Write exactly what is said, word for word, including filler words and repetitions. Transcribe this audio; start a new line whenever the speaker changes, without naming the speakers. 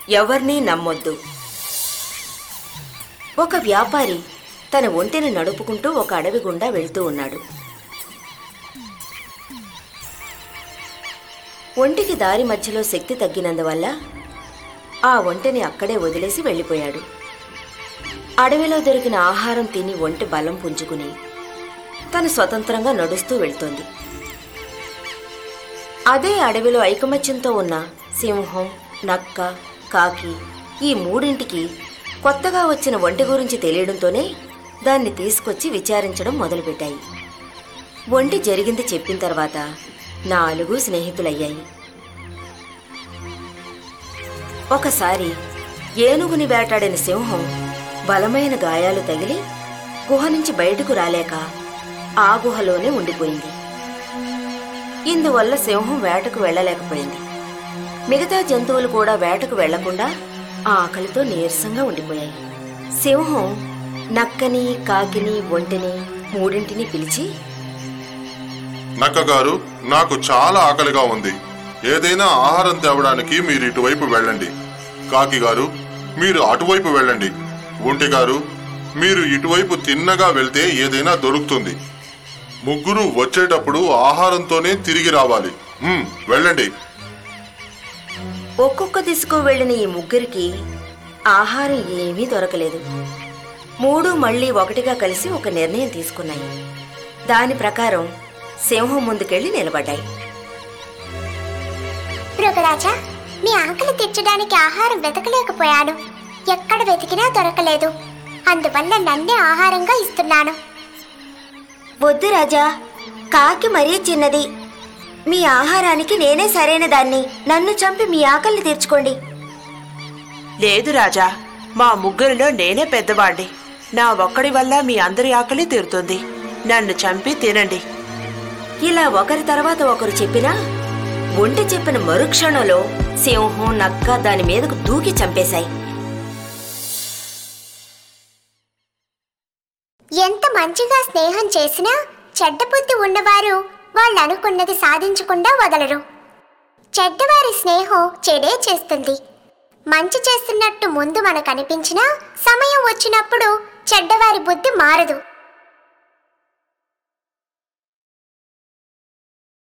ఎవర్నీ నమ్మొద్దు. ఒక వ్యాపారి తన ఒంటెని నడుపుకుంటూ ఒక అడవి గుండా వెళ్తూ ఉన్నాడు. ఒంటికి దారి మధ్యలో శక్తి తగ్గినందువల్ల ఆ ఒంటెని అక్కడే వదిలేసి వెళ్ళిపోయాడు. అడవిలో దొరికిన ఆహారం తిని ఒంటె బలం పుంజుకుని తను స్వతంత్రంగా నడుస్తూ వెళ్తోంది. అదే అడవిలో ఐకమత్యంతో ఉన్న సింహం, నక్క, కాకి ఈ మూడింటికి కొత్తగా వచ్చిన ఒంటె గురించి తెలియడంతోనే దాన్ని తీసుకొచ్చి విచారించడం మొదలుపెట్టాయి. ఒంటె జరిగింది చెప్పిన తర్వాత నాలుగు స్నేహితులయ్యాయి. ఒకసారి ఏనుగుని వేటాడిన సింహం బలమైన గాయాలు తగిలి గుహ నుంచి బయటకు రాలేక ఆ గుహలోనే ఉండిపోయింది. ఇందువల్ల సింహం వేటకు వెళ్లలేకపోయింది. మిగతా జంతువులు కూడా వేటకు వెళ్లకుండా ఆకలితో నీరసంగా ఉండిపోయాయి. సింహం నక్కని, కాకిని, ఒంటెని మూడింటిని పిలిచి,
నక్కగారు, నాకు చాలా ఆకలిగా ఉంది. ఏదైనా ఆహారం తేవడానికి మీరు ఇటువైపు వెళ్ళండి. కాకి గారు, మీరు అటువైపు వెళ్ళండి. ఒంటె గారు, మీరు ఇటువైపు తిన్నగా వెళ్తే ఏదైనా దొరుకుతుంది. ముగ్గురు వచ్చేటప్పుడు ఆహారంతోనే తిరిగి రావాలి. వెళ్ళండి.
ఒక్కొక్క దిశకు వెళ్లిన ఈ ముగ్గురికి ఆహారం ఏమీ దొరకలేదు. మూడు మళ్లీ ఒకటిగా కలిసి ఒక నిర్ణయం తీసుకున్నాయి. దాని ప్రకారం సింహం ముందుకెళ్లి నిలబడ్డాయి.
మృగరాజా, మీ ఆకలి తీర్చడానికి ఆహారం వెతకలేకపోయాను. ఎక్కడ వెతికినా దొరకలేదు. అందువల్ల నన్నే ఆహారంగా ఇస్తున్నాను.
వద్దు రాజా, కాకి మరీ చిన్నది. మీ ఆహారానికి నేనే సరైన దాన్ని. నన్ను చంపి మీ ఆకలిని తీర్చుకోండి.
లేదు రాజా, మా ముగ్గురిలో నేనే పెద్దవాణ్ణి. నా ఒక్కడి వల్ల మీ అందరి ఆకలి తీరుతుంది. నన్ను చంపి తినండి.
ఇలా ఒకరి తర్వాత ఒకరు చెప్పినా ఒంటె చెప్పిన మరుక్షణంలో సింహం, నక్క దాని మీదకు దూకి చంపేశాయి.
ఎంత మంచిగా స్నేహం చేసినా చెడ్డ బుద్ధి ఉన్నవారు వాళ్ళు అనుకున్నది సాధించకుండా వదలరు. చెడ్డవారి స్నేహం చెడే చేస్తుంది. మంచి చేస్తున్నట్టు ముందు మనకు అనిపించినా సమయం వచ్చినప్పుడు చెడ్డవారి బుద్ధి మారదు.